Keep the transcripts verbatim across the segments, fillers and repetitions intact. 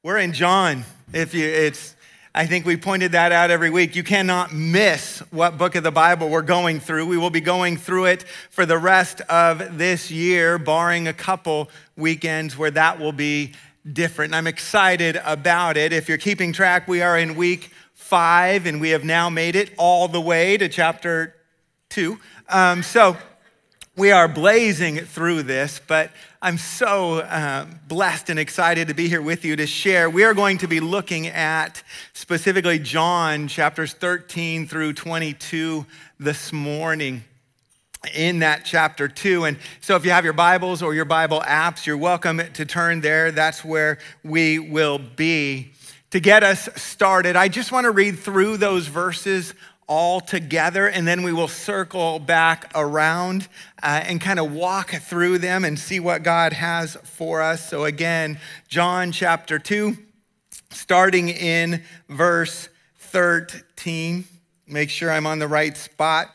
We're in John. If you, it's, I think we pointed that out every week. You cannot miss what book of the Bible we're going through. We will be going through it for the rest of this year, barring a couple weekends where that will be different. And I'm excited about it. If you're keeping track, we are in week five, and we have now made it all the way to chapter two. Um, so we are blazing through this, but I'm so uh, blessed and excited to be here with you to share. We are going to be looking at specifically John chapters thirteen through twenty-two this morning in that chapter two. And so if you have your Bibles or your Bible apps, you're welcome to turn there. That's where we will be. To get us started, I just want to read through those verses all together, and then we will circle back around uh, and kind of walk through them and see what God has for us. So again, John chapter two, starting in verse thirteen. Make sure I'm on the right spot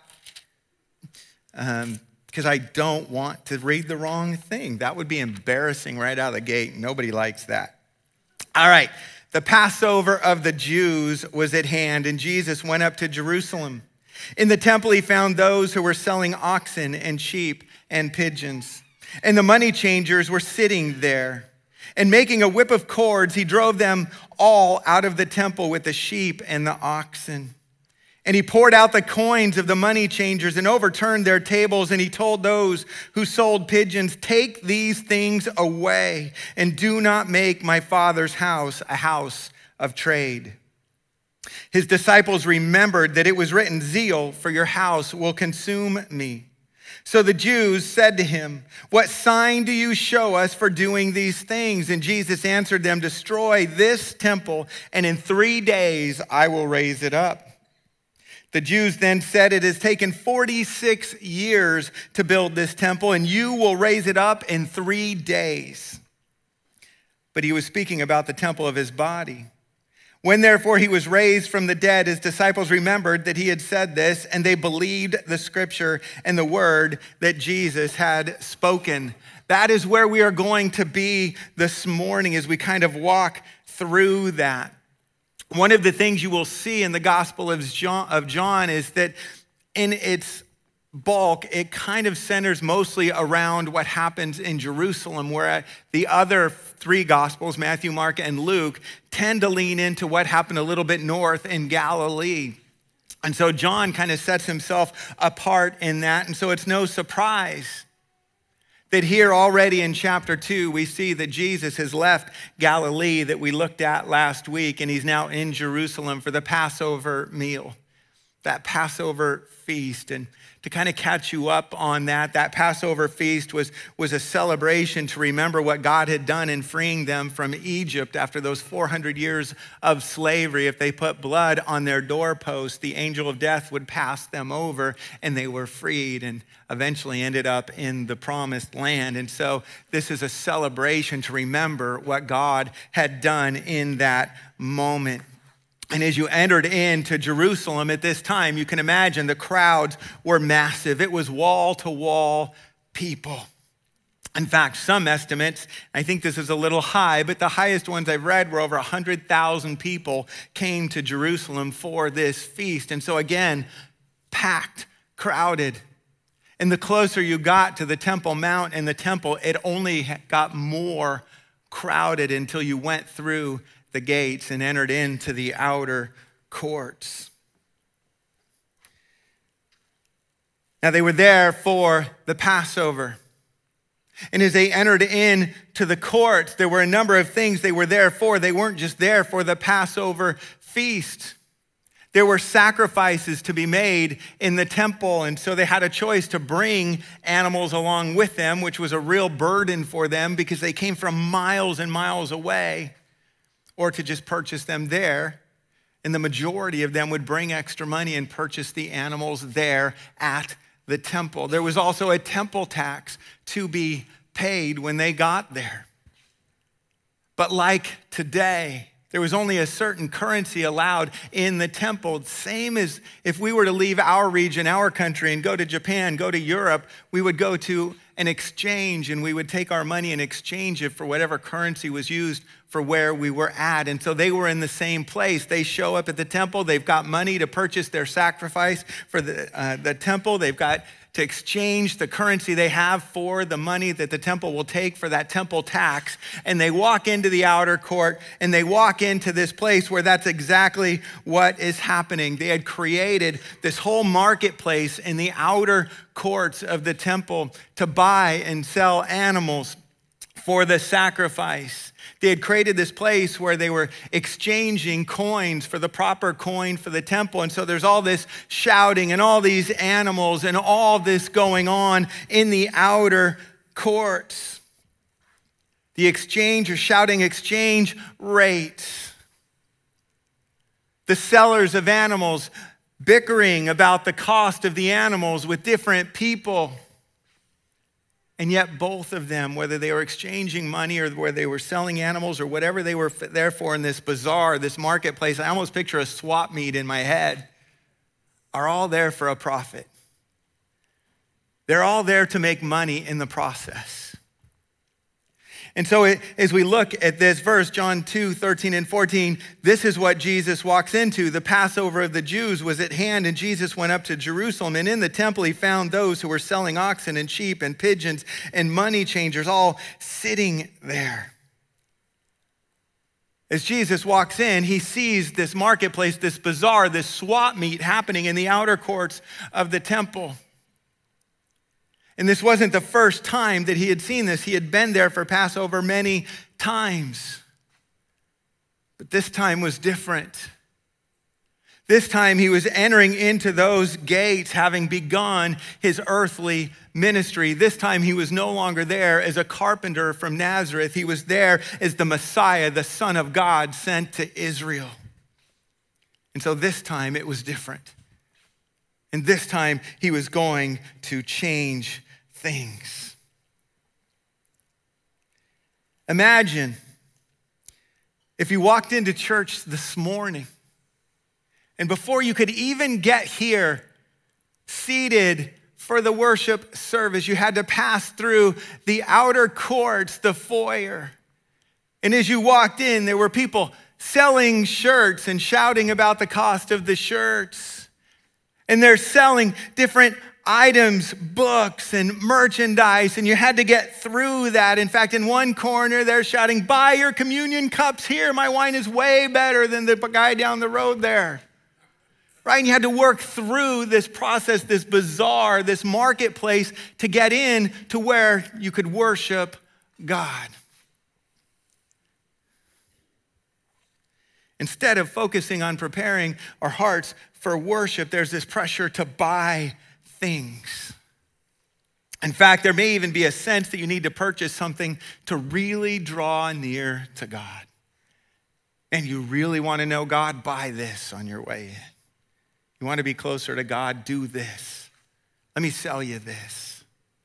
um, because I don't want to read the wrong thing. That would be embarrassing right out of the gate. Nobody likes that. All right. The Passover of the Jews was at hand, and Jesus went up to Jerusalem. In the temple, he found those who were selling oxen and sheep and pigeons. And the money changers were sitting there. And making a whip of cords, he drove them all out of the temple with the sheep and the oxen. And he poured out the coins of the money changers and overturned their tables. And he told those who sold pigeons, "Take these things away and do not make my Father's house a house of trade." His disciples remembered that it was written, "Zeal for your house will consume me." So the Jews said to him, "What sign do you show us for doing these things?" And Jesus answered them, "Destroy this temple, and in three days I will raise it up." The Jews then said, "It has taken forty-six years to build this temple, and you will raise it up in three days." But he was speaking about the temple of his body. When therefore he was raised from the dead, his disciples remembered that he had said this, and they believed the scripture and the word that Jesus had spoken. That is where we are going to be this morning as we kind of walk through that. One of the things you will see in the Gospel of John, of John is that in its bulk, it kind of centers mostly around what happens in Jerusalem, where the other three Gospels, Matthew, Mark, and Luke, tend to lean into what happened a little bit north in Galilee. And so John kind of sets himself apart in that. And so it's no surprise that here already in chapter two, we see that Jesus has left Galilee that we looked at last week, and he's now in Jerusalem for the Passover meal, that Passover feast. And to kind of catch you up on that, that Passover feast was, was a celebration to remember what God had done in freeing them from Egypt after those four hundred years of slavery. If they put blood on their doorposts, the angel of death would pass them over, and they were freed and eventually ended up in the promised land. And so this is a celebration to remember what God had done in that moment. And as you entered into Jerusalem at this time, you can imagine the crowds were massive. It was wall-to-wall people. In fact, some estimates, I think this is a little high, but the highest ones I've read were over one hundred thousand people came to Jerusalem for this feast. And so again, packed, crowded. And the closer you got to the Temple Mount and the temple, it only got more crowded until you went through the gates and entered into the outer courts. Now they were there for the Passover. And as they entered into the courts, there were a number of things they were there for. They weren't just there for the Passover feast. There were sacrifices to be made in the temple, and so they had a choice to bring animals along with them, which was a real burden for them because they came from miles and miles away, or to just purchase them there. And the majority of them would bring extra money and purchase the animals there at the temple. There was also a temple tax to be paid when they got there. But like today, There was only a certain currency allowed in the temple. Same as if we were to leave our region, our country, and go to Japan, go to Europe, we would go to an exchange and we would take our money and exchange it for whatever currency was used for where we were at. And so they were in the same place. They show up at the temple. They've got money to purchase their sacrifice for the, uh, the temple. They've got to exchange the currency they have for the money that the temple will take for that temple tax. And they walk into the outer court and they walk into this place where that's exactly what is happening. They had created this whole marketplace in the outer courts of the temple to buy and sell animals for the sacrifice. They had created this place where they were exchanging coins for the proper coin for the temple. And so there's all this shouting and all these animals and all this going on in the outer courts. The exchange or shouting exchange rates. The sellers of animals bickering about the cost of the animals with different people. And yet both of them, whether they were exchanging money or whether they were selling animals or whatever they were there for in this bazaar, this marketplace, I almost picture a swap meet in my head, are all there for a profit. They're all there to make money in the process. And so it, as we look at this verse, John two, thirteen and fourteen, this is what Jesus walks into. The Passover of the Jews was at hand, and Jesus went up to Jerusalem. And in the temple, he found those who were selling oxen and sheep and pigeons and money changers all sitting there. As Jesus walks in, he sees this marketplace, this bazaar, this swap meet happening in the outer courts of the temple. And this wasn't the first time that he had seen this. He had been there for Passover many times. But this time was different. This time he was entering into those gates, having begun his earthly ministry. This time he was no longer there as a carpenter from Nazareth. He was there as the Messiah, the Son of God, sent to Israel. And so this time it was different. And this time he was going to change things. Imagine if you walked into church this morning and before you could even get here seated for the worship service, you had to pass through the outer courts, the foyer. And as you walked in, there were people selling shirts and shouting about the cost of the shirts. And they're selling different items, books, and merchandise, and you had to get through that. In fact, in one corner, they're shouting, "Buy your communion cups here. My wine is way better than the guy down the road there." Right? And you had to work through this process, this bazaar, this marketplace to get in to where you could worship God. Instead of focusing on preparing our hearts for worship, there's this pressure to buy things. In fact, there may even be a sense that you need to purchase something to really draw near to God. And you really want to know God? Buy this on your way in. You want to be closer to God? Do this. Let me sell you this.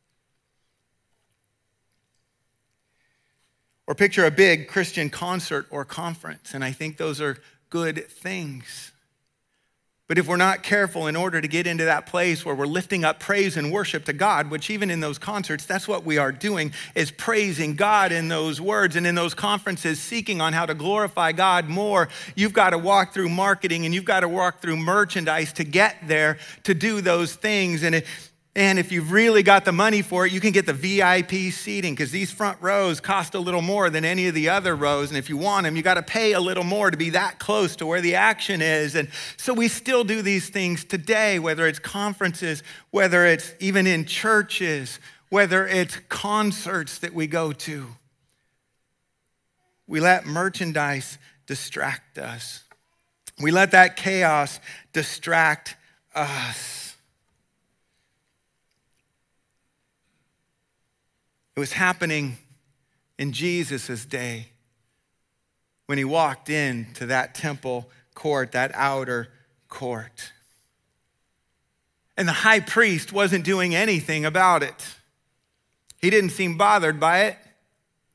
Or picture a big Christian concert or conference, and I think those are good things. But if we're not careful, in order to get into that place where we're lifting up praise and worship to God, which even in those concerts, that's what we are doing, is praising God in those words, and in those conferences, seeking on how to glorify God more, you've got to walk through marketing and you've got to walk through merchandise to get there to do those things. And it, And if you've really got the money for it, you can get the V I P seating, because these front rows cost a little more than any of the other rows. And if you want them, you got to pay a little more to be that close to where the action is. And so we still do these things today, whether it's conferences, whether it's even in churches, whether it's concerts that we go to. We let merchandise distract us. We let that chaos distract us. It was happening in Jesus' day when he walked into that temple court, that outer court. And the high priest wasn't doing anything about it. He didn't seem bothered by it.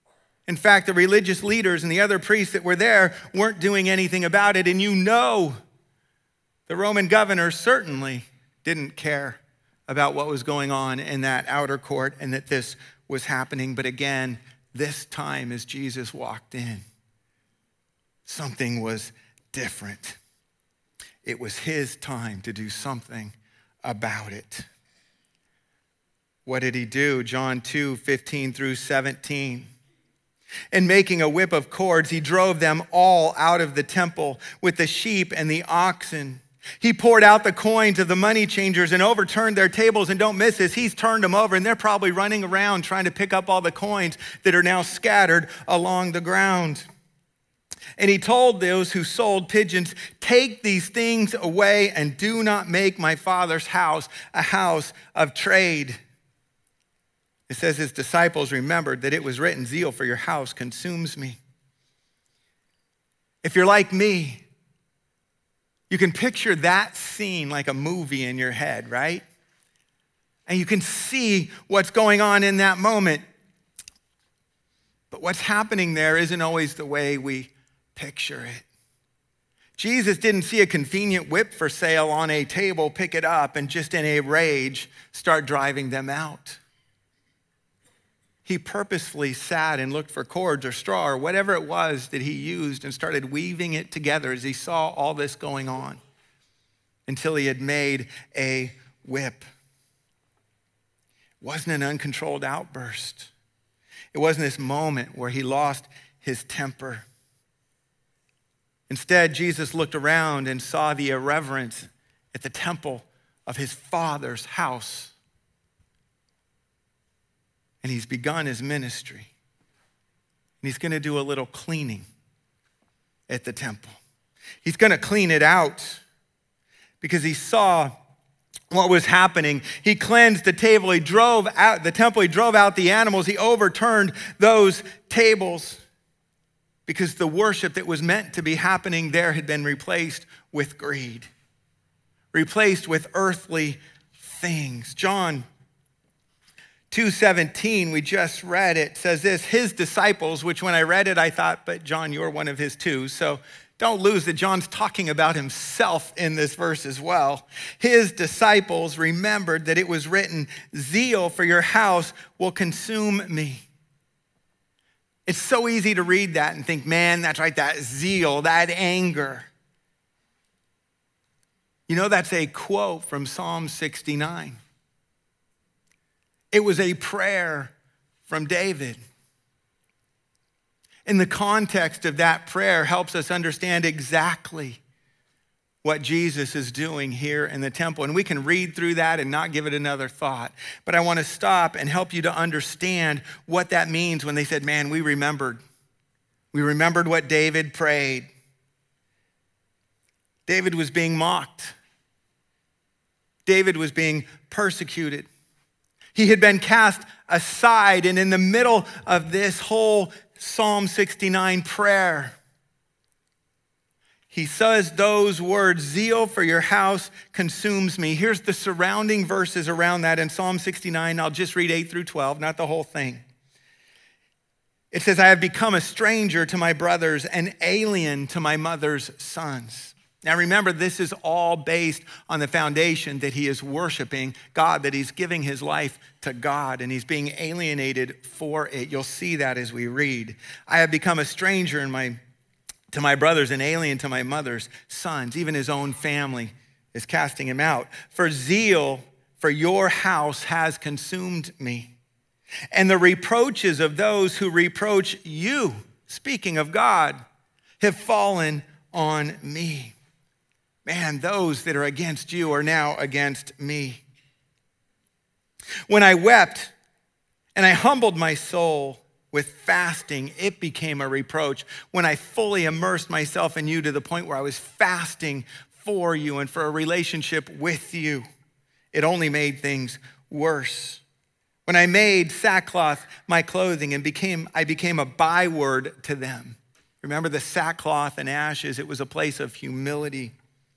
In fact, the religious leaders and the other priests that were there weren't doing anything about it. And you know, the Roman governor certainly didn't care about what was going on in that outer court and that this was happening. But again, this time as Jesus walked in, something was different. It was his time to do something about it. What did he do? John two, fifteen through seventeen. And making a whip of cords, he drove them all out of the temple with the sheep and the oxen. He poured out the coins of the money changers and overturned their tables. And don't miss this, he's turned them over and they're probably running around trying to pick up all the coins that are now scattered along the ground. And he told those who sold pigeons, take these things away and do not make my Father's house a house of trade. It says his disciples remembered that it was written, zeal for your house consumes me. If you're like me, you can picture that scene like a movie in your head, right? And you can see what's going on in that moment. But what's happening there isn't always the way we picture it. Jesus didn't see a convenient whip for sale on a table, pick it up, and just in a rage start driving them out. He purposefully sat and looked for cords or straw or whatever it was that he used and started weaving it together as he saw all this going on until he had made a whip. It wasn't an uncontrolled outburst. It wasn't this moment where he lost his temper. Instead, Jesus looked around and saw the irreverence at the temple of his Father's house. And he's begun his ministry. And he's going to do a little cleaning at the temple. He's going to clean it out because he saw what was happening. He cleansed the table. He drove out the temple. He drove out the animals. He overturned those tables because the worship that was meant to be happening there had been replaced with greed, replaced with earthly things. John two seventeen, we just read it, says this, his disciples, which when I read it, I thought, but John, you're one of his too. So don't lose that John's talking about himself in this verse as well. His disciples remembered that it was written, zeal for your house will consume me. It's so easy to read that and think, man, that's right, that zeal, that anger. You know, that's a quote from Psalm sixty-nine. It was a prayer from David. And the context of that prayer helps us understand exactly what Jesus is doing here in the temple. And we can read through that and not give it another thought. But I want to stop and help you to understand what that means when they said, man, we remembered. We remembered what David prayed. David was being mocked. David was being persecuted. He had been cast aside, and in the middle of this whole Psalm sixty-nine prayer, he says those words, zeal for your house consumes me. Here's the surrounding verses around that in Psalm sixty-nine. I'll just read eight through twelve, not the whole thing. It says, I have become a stranger to my brothers, an alien to my mother's sons. Now remember, this is all based on the foundation that he is worshiping God, that he's giving his life to God, and he's being alienated for it. You'll see that as we read. I have become a stranger in my, to my brothers, an alien to my mother's sons. Even his own family is casting him out. For zeal for your house has consumed me, and the reproaches of those who reproach you, speaking of God, have fallen on me. Man, those that are against you are now against me. When I wept and I humbled my soul with fasting, it became a reproach. When I fully immersed myself in you to the point where I was fasting for you and for a relationship with you, it only made things worse. When I made sackcloth my clothing and became, I became a byword to them. Remember the sackcloth and ashes, it was a place of humility.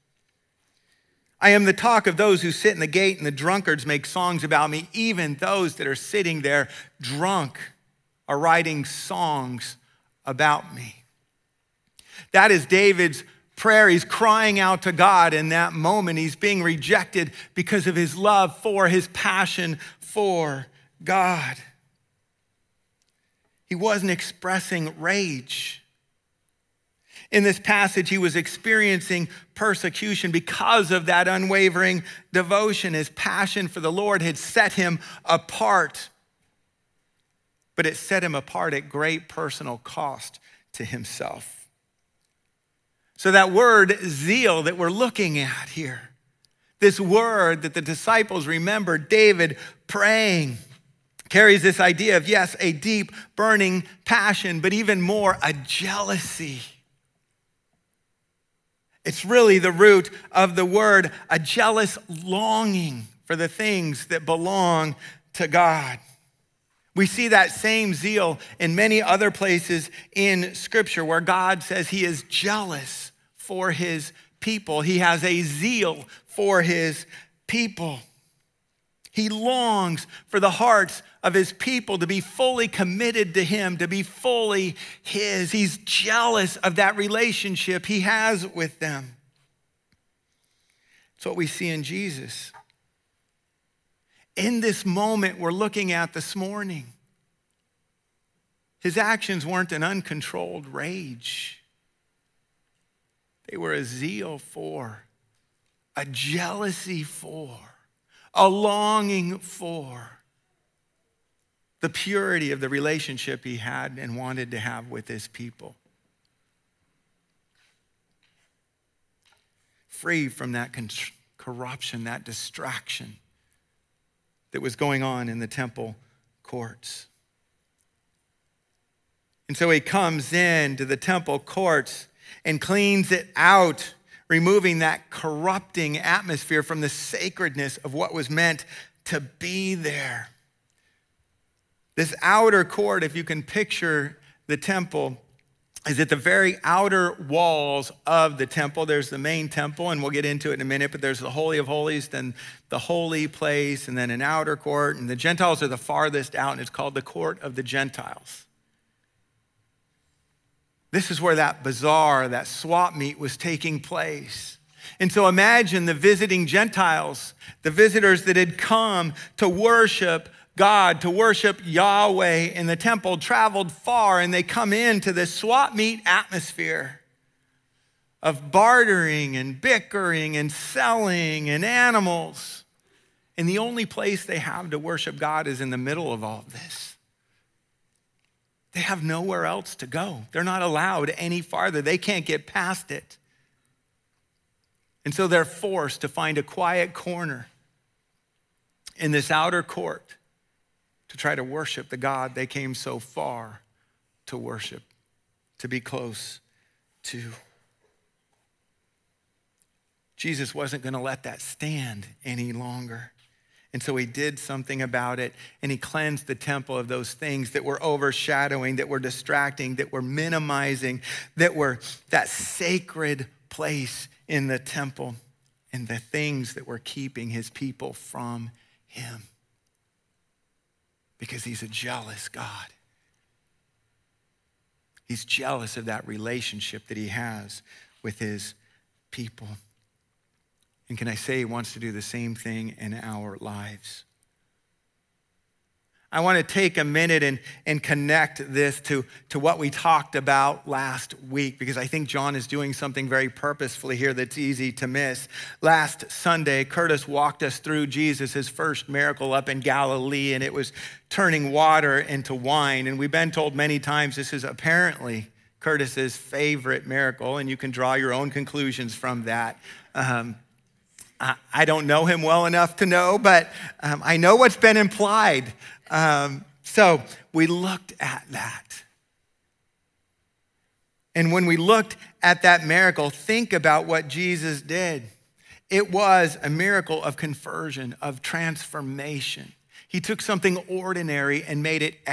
I am the talk of those who sit in the gate, and the drunkards make songs about me. Even those that are sitting there drunk are writing songs about me. That is David's prayer. He's crying out to God in that moment. He's being rejected because of his love for, his passion for God. He wasn't expressing rage. In this passage, he was experiencing persecution because of that unwavering devotion. His passion for the Lord had set him apart, but it set him apart at great personal cost to himself. So that word zeal that we're looking at here, this word that the disciples remember David praying, carries this idea of, yes, a deep, burning passion, but even more, a jealousy. It's really the root of the word, a jealous longing for the things that belong to God. We see that same zeal in many other places in Scripture where God says he is jealous for his people. He has a zeal for his people. He longs for the hearts of his people to be fully committed to him, to be fully his. He's jealous of that relationship he has with them. It's what we see in Jesus. In this moment we're looking at this morning, his actions weren't an uncontrolled rage. They were a zeal for, a jealousy for, a longing for the purity of the relationship he had and wanted to have with his people. Free from that con- corruption, that distraction that was going on in the temple courts. And so he comes into the temple courts and cleans it out, removing that corrupting atmosphere from the sacredness of what was meant to be there. This outer court, if you can picture the temple, is at the very outer walls of the temple. There's the main temple, and we'll get into it in a minute, but there's the Holy of Holies, then the holy place, and then an outer court, and the Gentiles are the farthest out, and it's called the court of the Gentiles. This is where that bazaar, that swap meet was taking place. And so imagine the visiting Gentiles, the visitors that had come to worship God, to worship Yahweh in the temple, traveled far, and they come into this swap meet atmosphere of bartering and bickering and selling and animals. And the only place they have to worship God is in the middle of all of this. They have nowhere else to go. They're not allowed any farther. They can't get past it. And so they're forced to find a quiet corner in this outer court to try to worship the God they came so far to worship, to be close to. Jesus wasn't going to let that stand any longer. And so he did something about it, and he cleansed the temple of those things that were overshadowing, that were distracting, that were minimizing, that were that sacred place in the temple, and the things that were keeping his people from him. Because he's a jealous God. He's jealous of that relationship that he has with his people. And can I say he wants to do the same thing in our lives? I want to take a minute and, and connect this to, to what we talked about last week, because I think John is doing something very purposefully here that's easy to miss. Last Sunday, Curtis walked us through Jesus, his first miracle up in Galilee, and it was turning water into wine. And we've been told many times this is apparently Curtis's favorite miracle, and you can draw your own conclusions from that. Um, I don't know him well enough to know, but um, I know what's been implied. Um, so we looked at that. And when we looked at that miracle, think about what Jesus did. It was a miracle of conversion, of transformation. He took something ordinary and made it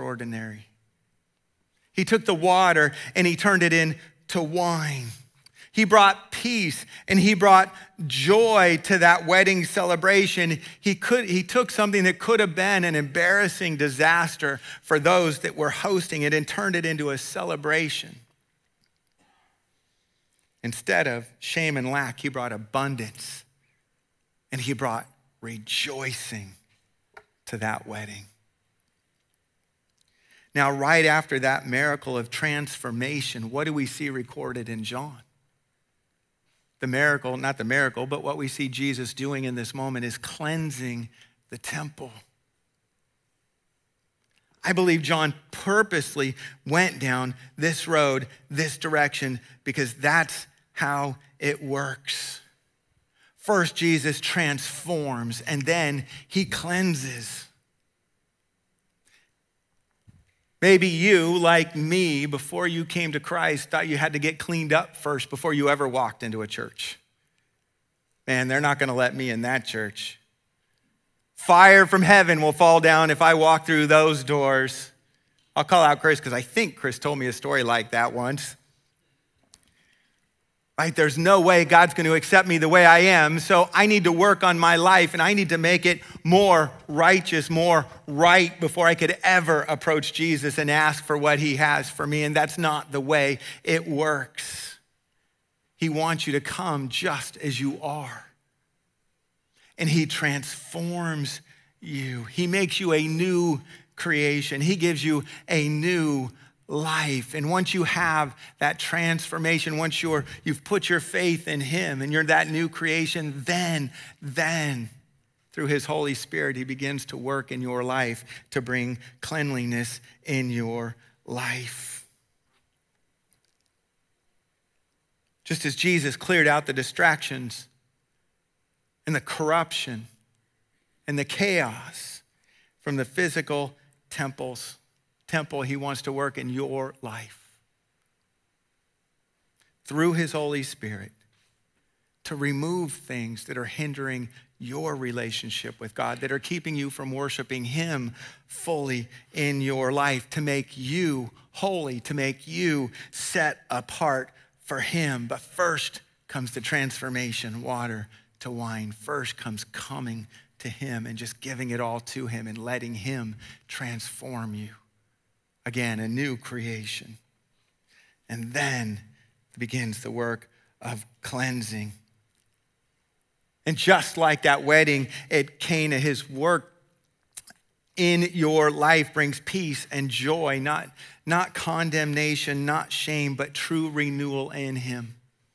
extraordinary. He took the water and he turned it into wine. He brought peace and he brought joy to that wedding celebration. He could, he took something that could have been an embarrassing disaster for those that were hosting it and turned it into a celebration. Instead of shame and lack, he brought abundance and he brought rejoicing to that wedding. Now, right after that miracle of transformation, what do we see recorded in John? The miracle, not the miracle, but what we see Jesus doing in this moment is cleansing the temple. I believe John purposely went down this road, this direction, because that's how it works. First, Jesus transforms, and then he cleanses. Maybe you, like me, before you came to Christ, thought you had to get cleaned up first before you ever walked into a church. Man, they're not going to let me in that church. Fire from heaven will fall down if I walk through those doors. I'll call out Chris because I think Chris told me a story like that once. Right? There's no way God's going to accept me the way I am, so I need to work on my life and I need to make it more righteous, more right before I could ever approach Jesus and ask for what he has for me. And that's not the way it works. He wants you to come just as you are. And he transforms you. He makes you a new creation. He gives you a new life. And once you have that transformation, once you're, you've put your faith in him and you're that new creation, then, then through his Holy Spirit, he begins to work in your life to bring cleanliness in your life. Just as Jesus cleared out the distractions and the corruption and the chaos from the physical temples, temple, he wants to work in your life through his Holy Spirit to remove things that are hindering your relationship with God, that are keeping you from worshiping him fully in your life, to make you holy, to make you set apart for him. But first comes the transformation, water to wine. First comes coming to him and just giving it all to him and letting him transform you. Again, a new creation. And then begins the work of cleansing. And just like that wedding at Cana, his work in your life brings peace and joy, not, not condemnation, not shame, but true renewal in him.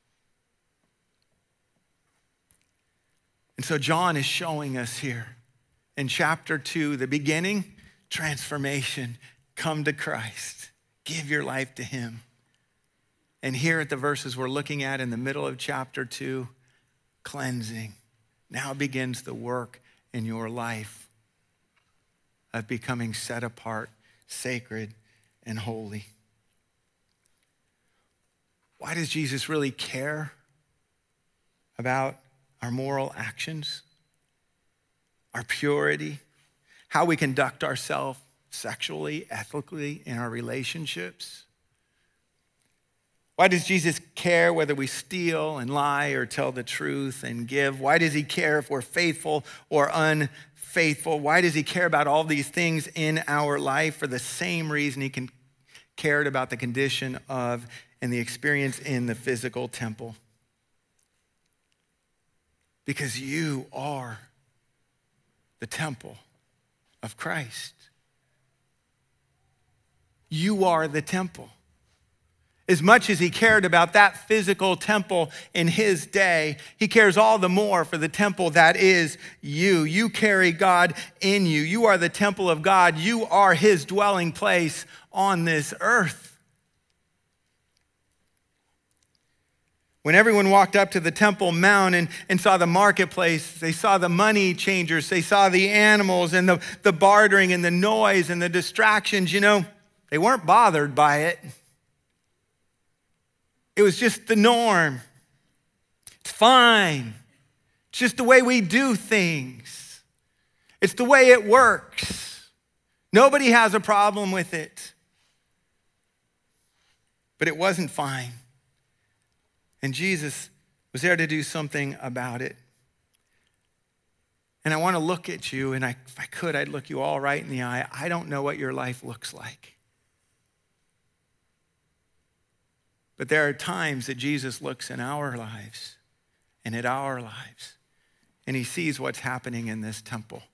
And so John is showing us here in chapter two, the beginning, transformation. Come to Christ. Give your life to him. And here at the verses we're looking at in the middle of chapter two, cleansing. Now begins the work in your life of becoming set apart, sacred, and holy. Why does Jesus really care about our moral actions, our purity, how we conduct ourselves sexually, ethically, in our relationships? Why does Jesus care whether we steal and lie or tell the truth and give? Why does he care if we're faithful or unfaithful? Why does he care about all these things in our life? For the same reason he can, cared about the condition of and the experience in the physical temple. Because you are the temple of Christ. You are the temple. As much as he cared about that physical temple in his day, he cares all the more for the temple that is you. You carry God in you. You are the temple of God. You are his dwelling place on this earth. When everyone walked up to the Temple Mount and, and saw the marketplace, they saw the money changers, they saw the animals and the, the bartering and the noise and the distractions, you know, they weren't bothered by it. It was just the norm. It's fine. It's just the way we do things. It's the way it works. Nobody has a problem with it. But it wasn't fine. And Jesus was there to do something about it. And I want to look at you, and I, if I could, I'd look you all right in the eye. I don't know what your life looks like. But there are times that Jesus looks in our lives and at our lives, and he sees what's happening in this temple.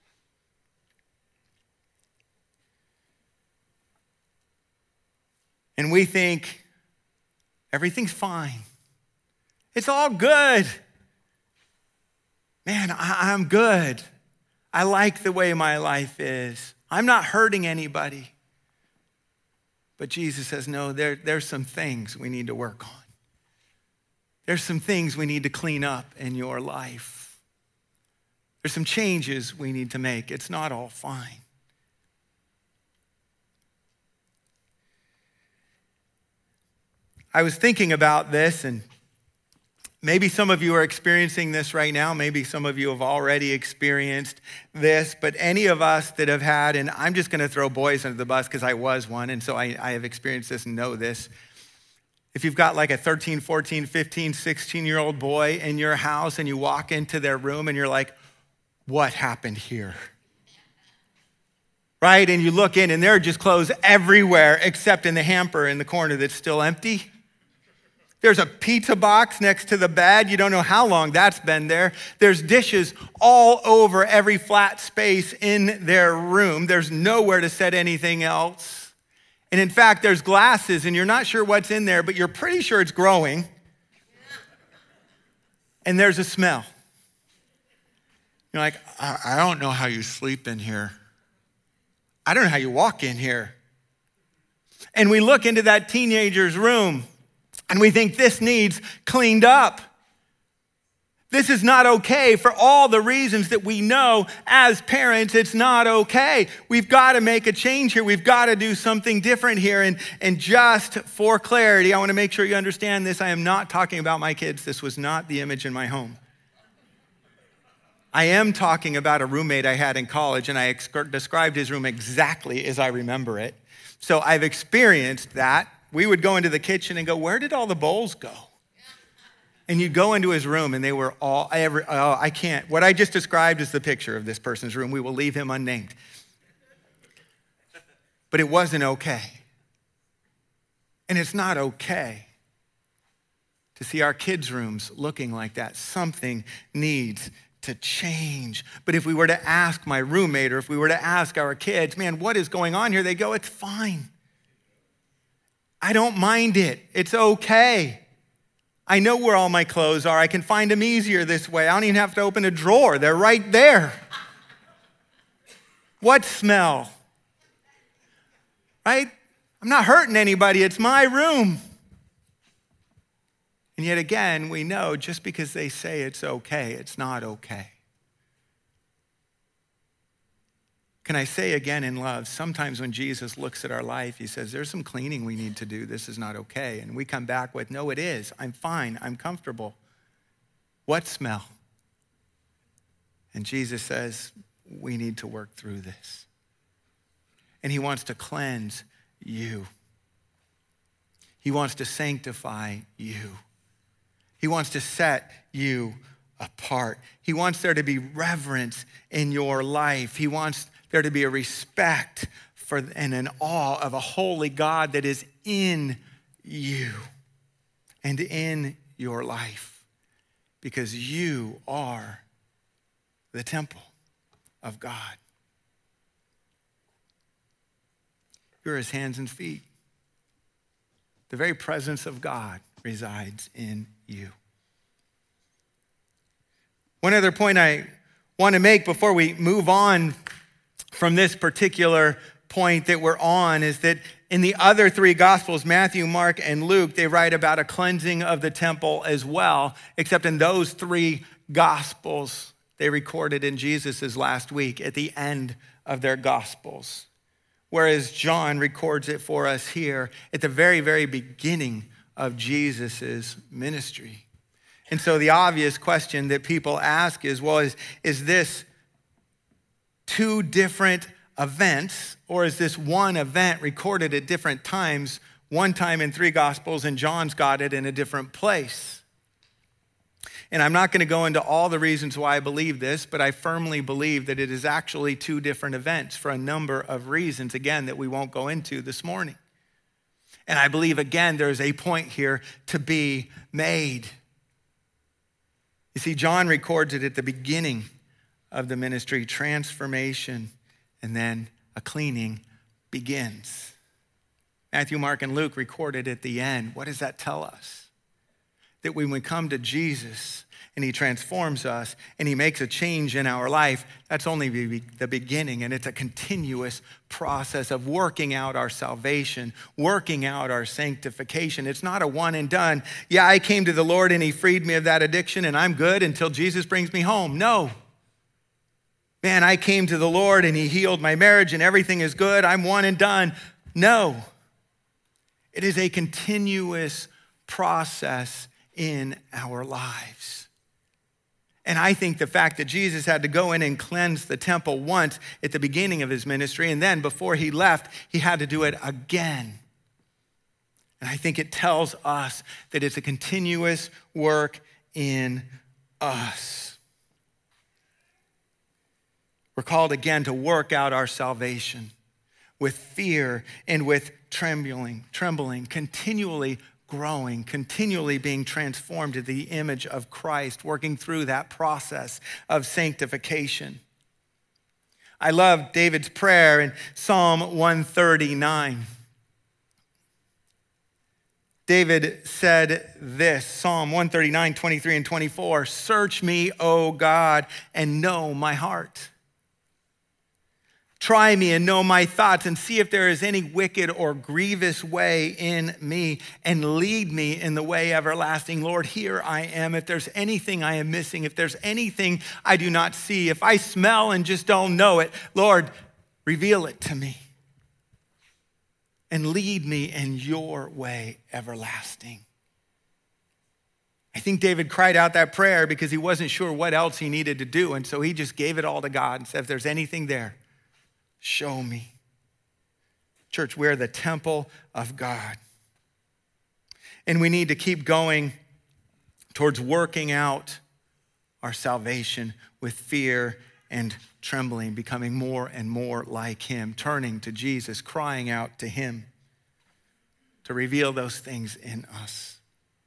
And we think everything's fine. It's all good. Man, I, I'm good. I like the way my life is. I'm not hurting anybody. But Jesus says, no, there, there's some things we need to work on. There's some things we need to clean up in your life. There's some changes we need to make. It's not all fine. I was thinking about this, and maybe some of you are experiencing this right now. Maybe some of you have already experienced this. But any of us that have had, and I'm just going to throw boys under the bus because I was one, and so I, I have experienced this and know this. If you've got like a thirteen, fourteen, fifteen, sixteen-year-old boy in your house and you walk into their room and you're like, what happened here? Right? And you look in and there are just clothes everywhere except in the hamper in the corner that's still empty. There's a pizza box next to the bed. You don't know how long that's been there. There's dishes all over every flat space in their room. There's nowhere to set anything else. And in fact, there's glasses and you're not sure what's in there, but you're pretty sure it's growing. And there's a smell. You're like, I, I don't know how you sleep in here. I don't know how you walk in here. And we look into that teenager's room and we think this needs cleaned up. This is not okay for all the reasons that we know as parents it's not okay. We've got to make a change here. We've got to do something different here. And, and just for clarity, I want to make sure you understand this. I am not talking about my kids. This was not the image in my home. I am talking about a roommate I had in college, and I ex- described his room exactly as I remember it. So I've experienced that. We would go into the kitchen and go, where did all the bowls go? And you'd go into his room and they were all, every, oh, I can't. What I just described is the picture of this person's room. We will leave him unnamed. But it wasn't okay. And it's not okay to see our kids' rooms looking like that. Something needs to change. But if we were to ask my roommate or if we were to ask our kids, man, what is going on here? They go, it's fine. I don't mind it. It's okay. I know where all my clothes are. I can find them easier this way. I don't even have to open a drawer. They're right there. What smell? Right? I'm not hurting anybody. It's my room. And yet again, we know just because they say it's okay, it's not okay. Can I say again in love, sometimes when Jesus looks at our life, he says, there's some cleaning we need to do. This is not okay. And we come back with, no, it is. I'm fine. I'm comfortable. What smell? And Jesus says, we need to work through this. And he wants to cleanse you. He wants to sanctify you. He wants to set you apart. He wants there to be reverence in your life. He wants there to be a respect for and an awe of a holy God that is in you and in your life, because you are the temple of God. You're his hands and feet. The very presence of God resides in you. One other point I want to make before we move on from this particular point that we're on is that in the other three Gospels, Matthew, Mark, and Luke, they write about a cleansing of the temple as well, except in those three Gospels, they recorded in Jesus' last week at the end of their Gospels. Whereas John records it for us here at the very, very beginning of Jesus' ministry. And so the obvious question that people ask is, well, is, is this two different events, or is this one event recorded at different times one time in three Gospels, and John's got it in a different place. And I'm not going to go into all the reasons why I believe this, but I firmly believe that it is actually two different events for a number of reasons, again, that we won't go into this morning. And I believe, again, there's a point here to be made. You see, John records it at the beginning of the ministry, transformation, and then a cleaning begins. Matthew, Mark, and Luke recorded at the end. What does that tell us? That when we come to Jesus and he transforms us and he makes a change in our life, that's only the beginning, and it's a continuous process of working out our salvation, working out our sanctification. It's not a one and done. Yeah, I came to the Lord and he freed me of that addiction and I'm good until Jesus brings me home. No. Man, I came to the Lord and he healed my marriage and everything is good. I'm one and done. No. It is a continuous process in our lives. And I think the fact that Jesus had to go in and cleanse the temple once at the beginning of his ministry, and then before he left, he had to do it again. And I think it tells us that it's a continuous work in us. We're called again to work out our salvation with fear and with trembling, trembling, continually growing, continually being transformed to the image of Christ, working through that process of sanctification. I love David's prayer in Psalm one thirty-nine. David said this, Psalm one thirty-nine, twenty-three and twenty-four, "Search me, O God, and know my heart. Try me and know my thoughts and see if there is any wicked or grievous way in me, and lead me in the way everlasting." Lord, here I am. If there's anything I am missing, if there's anything I do not see, if I smell and just don't know it, Lord, reveal it to me and lead me in your way everlasting. I think David cried out that prayer because he wasn't sure what else he needed to do. And so he just gave it all to God and said, if there's anything there, show me. Church, we're the temple of God. And we need to keep going towards working out our salvation with fear and trembling, becoming more and more like him, turning to Jesus, crying out to him to reveal those things in us.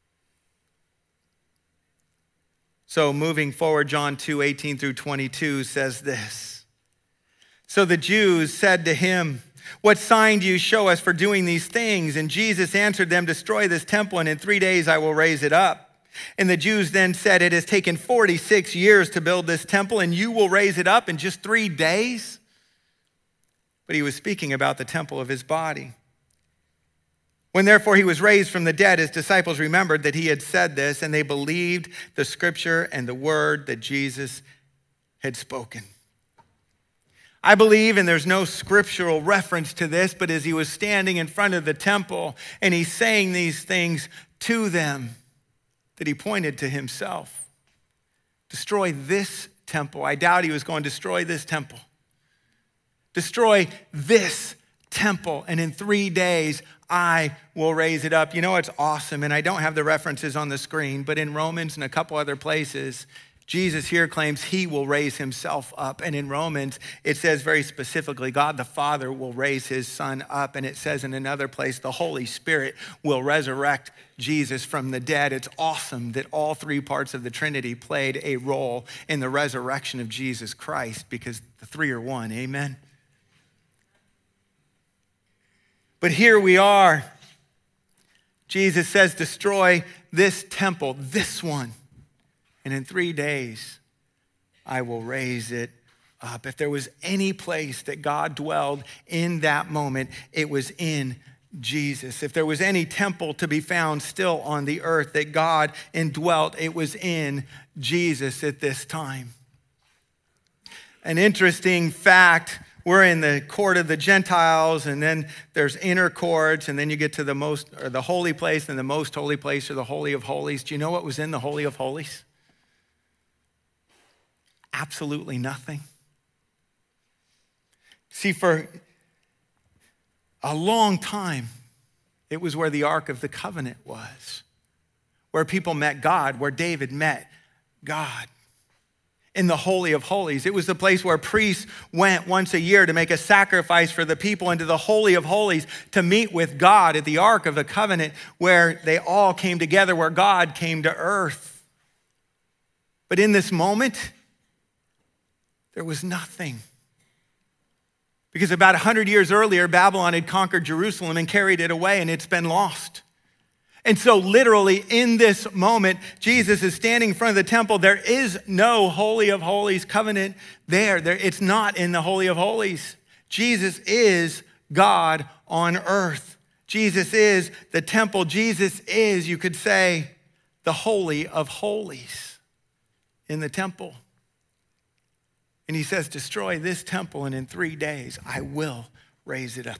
So moving forward, John two, eighteen through twenty-two says this. So the Jews said to him, "What sign do you show us for doing these things?" And Jesus answered them, "Destroy this temple, and in three days I will raise it up." And the Jews then said, "It has taken forty-six years to build this temple, and you will raise it up in just three days?" But he was speaking about the temple of his body. When therefore he was raised from the dead, his disciples remembered that he had said this, and they believed the scripture and the word that Jesus had spoken. I believe, and there's no scriptural reference to this, but as he was standing in front of the temple and he's saying these things to them, that he pointed to himself. Destroy this temple. I doubt he was going to destroy this temple. Destroy this temple, and in three days I will raise it up. You know, it's awesome, and I don't have the references on the screen, but in Romans and a couple other places, Jesus here claims he will raise himself up. And in Romans, it says very specifically, God the Father will raise his son up. And it says in another place, the Holy Spirit will resurrect Jesus from the dead. It's awesome that all three parts of the Trinity played a role in the resurrection of Jesus Christ, because the three are one, amen? But here we are. Jesus says, destroy this temple, this one. And in three days, I will raise it up. If there was any place that God dwelled in that moment, it was in Jesus. If there was any temple to be found still on the earth that God indwelt, it was in Jesus at this time. An interesting fact, we're in the court of the Gentiles, and then there's inner courts, and then you get to the most, or the holy place, and the most holy place, or the Holy of Holies. Do you know what was in the Holy of Holies? Absolutely nothing. See, for a long time It was where the Ark of the Covenant was, where people met God, where David met God. In the Holy of Holies. It was the place where priests went once a year to make a sacrifice for the people, into the Holy of Holies to meet with God at the Ark of the Covenant, where they all came together, where God came to earth. But in this moment, there was nothing. Because about one hundred years earlier, Babylon had conquered Jerusalem and carried it away, and it's been lost. And so literally in this moment, Jesus is standing in front of the temple. There is no Holy of Holies covenant there. there. It's not in the Holy of Holies. Jesus is God on earth. Jesus is the temple. Jesus is, you could say, the Holy of Holies in the temple. And he says, destroy this temple, and in three days I will raise it up.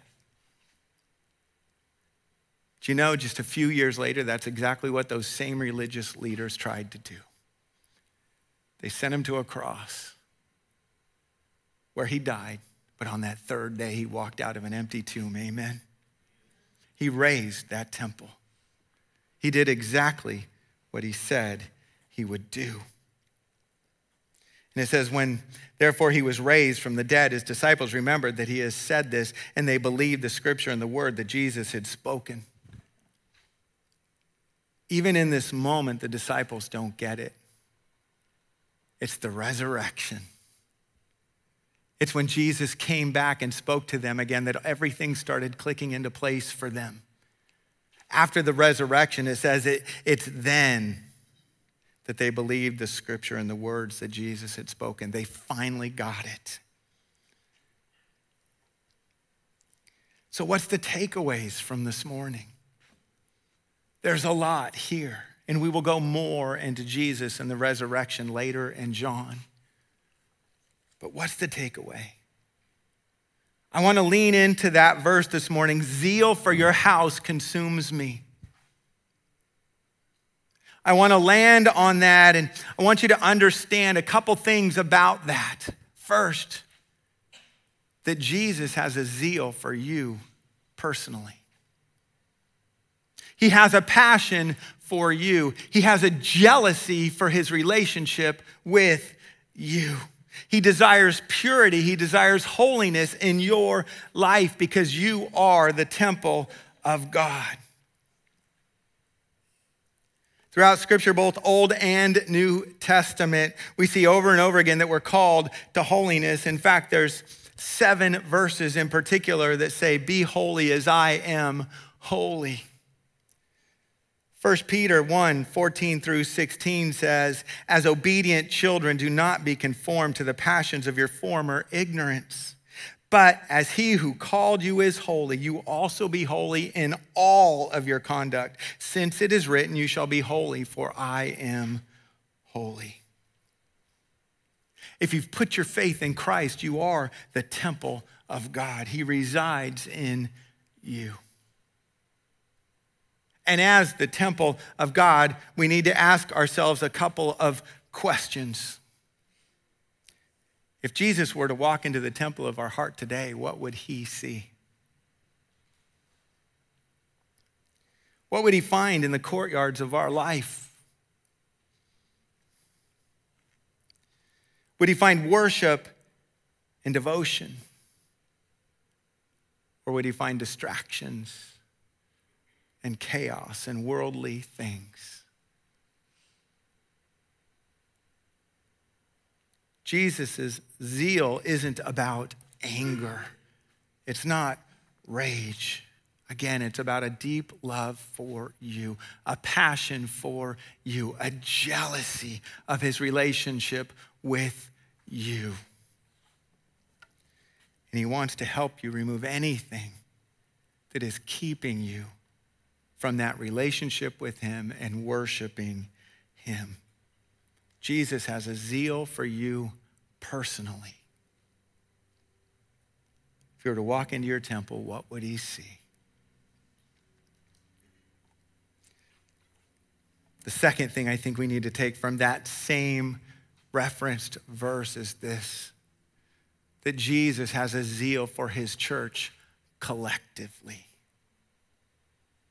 Do you know, just a few years later, that's exactly what those same religious leaders tried to do. They sent him to a cross where he died, but on that third day, he walked out of an empty tomb, amen? He raised that temple. He did exactly what he said he would do. And it says, when therefore he was raised from the dead, his disciples remembered that he has said this, and they believed the scripture and the word that Jesus had spoken. Even in this moment, the disciples don't get it. It's the resurrection. It's when Jesus came back and spoke to them again that everything started clicking into place for them. After the resurrection, it says it, it's then that they believed the scripture and the words that Jesus had spoken. They finally got it. So what's the takeaways from this morning? There's a lot here, and we will go more into Jesus and the resurrection later in John. But what's the takeaway? I want to lean into that verse this morning. Zeal for your house consumes me. I want to land on that, and I want you to understand a couple things about that. First, that Jesus has a zeal for you personally. He has a passion for you. He has a jealousy for his relationship with you. He desires purity. He desires holiness in your life because you are the temple of God. Throughout Scripture, both Old and New Testament, we see over and over again that we're called to holiness. In fact, there's seven verses in particular that say, be holy as I am holy. First Peter one, fourteen through sixteen says, as obedient children, do not be conformed to the passions of your former ignorance. But as he who called you is holy, you also be holy in all of your conduct, since it is written, you shall be holy, for I am holy. If you've put your faith in Christ, you are the temple of God. He resides in you. And as the temple of God, we need to ask ourselves a couple of questions. If Jesus were to walk into the temple of our heart today, what would he see? What would he find in the courtyards of our life? Would he find worship and devotion? Or would he find distractions and chaos and worldly things? Jesus' zeal isn't about anger. It's not rage. Again, it's about a deep love for you, a passion for you, a jealousy of his relationship with you. And he wants to help you remove anything that is keeping you from that relationship with him and worshiping him. Jesus has a zeal for you personally. If you were to walk into your temple, what would he see? The second thing I think we need to take from that same referenced verse is this, that Jesus has a zeal for his church collectively.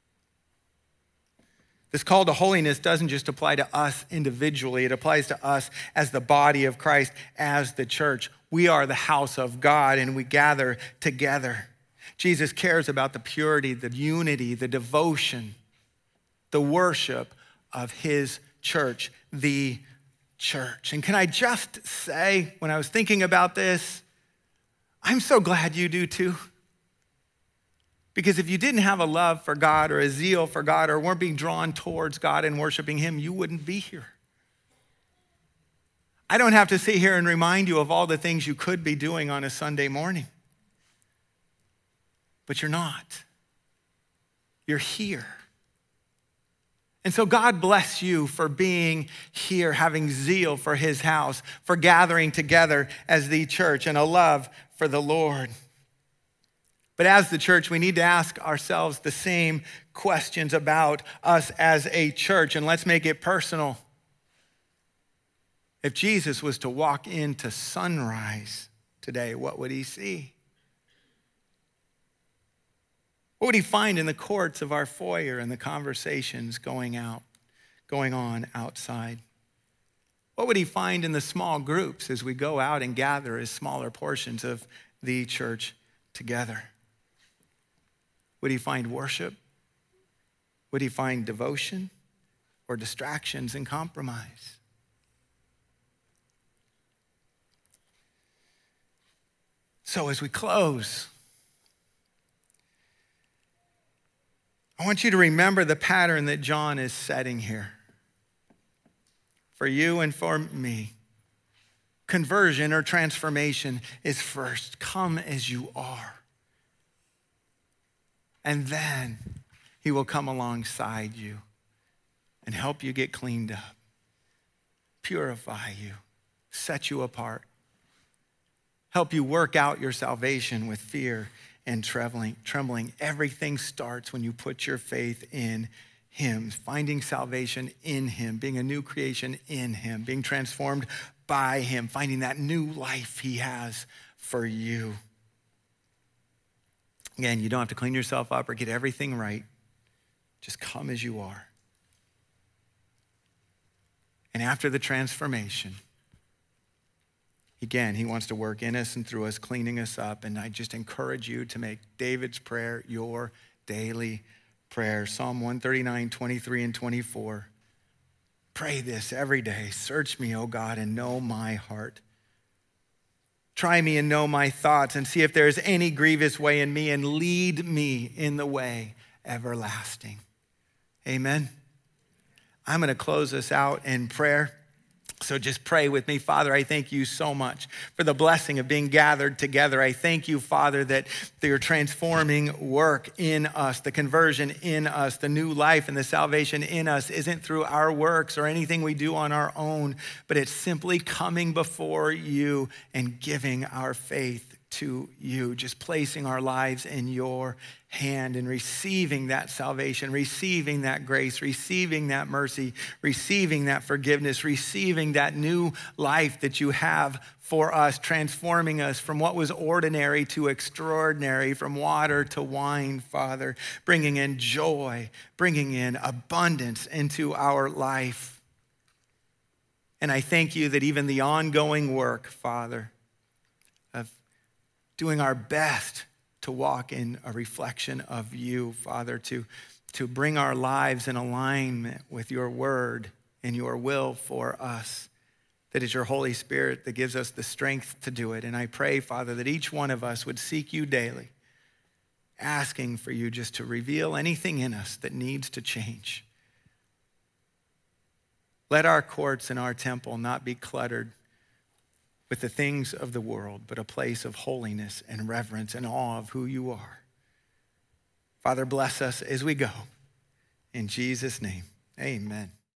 This call to holiness doesn't just apply to us individually. It applies to us as the body of Christ, as the church. We are the house of God, and we gather together. Jesus cares about the purity, the unity, the devotion, the worship of his church, the church. And can I just say, when I was thinking about this, I'm so glad you do too. Because if you didn't have a love for God or a zeal for God or weren't being drawn towards God and worshiping him, you wouldn't be here. I don't have to sit here and remind you of all the things you could be doing on a Sunday morning. But you're not. You're here. And so God bless you for being here, having zeal for his house, for gathering together as the church and a love for the Lord. But as the church, we need to ask ourselves the same questions about us as a church, and let's make it personal. If Jesus was to walk into Sunrise today, what would he see? What would he find in the courts of our foyer and the conversations going out, going on outside? What would he find in the small groups as we go out and gather as smaller portions of the church together? Would he find worship? Would he find devotion or distractions and compromise? So as we close, I want you to remember the pattern that John is setting here. For you and for me, conversion or transformation is first. Come as you are. And then he will come alongside you and help you get cleaned up, purify you, set you apart, help you work out your salvation with fear and trembling. Trembling. Everything starts when you put your faith in him, finding salvation in him, being a new creation in him, being transformed by him, finding that new life he has for you. Again, you don't have to clean yourself up or get everything right. Just come as you are. And after the transformation, again, he wants to work in us and through us, cleaning us up. And I just encourage you to make David's prayer your daily prayer. Psalm one thirty-nine, twenty-three and twenty-four. Pray this every day. Search me, O God, and know my heart. Try me and know my thoughts and see if there is any grievous way in me and lead me in the way everlasting. Amen. I'm going to close this out in prayer. So just pray with me. Father, I thank you so much for the blessing of being gathered together. I thank you, Father, that your transforming work in us, the conversion in us, the new life and the salvation in us isn't through our works or anything we do on our own, but it's simply coming before you and giving our faith to you, just placing our lives in your hand and receiving that salvation, receiving that grace, receiving that mercy, receiving that forgiveness, receiving that new life that you have for us, transforming us from what was ordinary to extraordinary, from water to wine, Father, bringing in joy, bringing in abundance into our life. And I thank you that even the ongoing work, Father, of doing our best to walk in a reflection of you, Father, to, to bring our lives in alignment with your word and your will for us. That is your Holy Spirit that gives us the strength to do it. And I pray, Father, that each one of us would seek you daily, asking for you just to reveal anything in us that needs to change. Let our courts and our temple not be cluttered with the things of the world, but a place of holiness and reverence and awe of who you are. Father, bless us as we go. In Jesus' name, amen.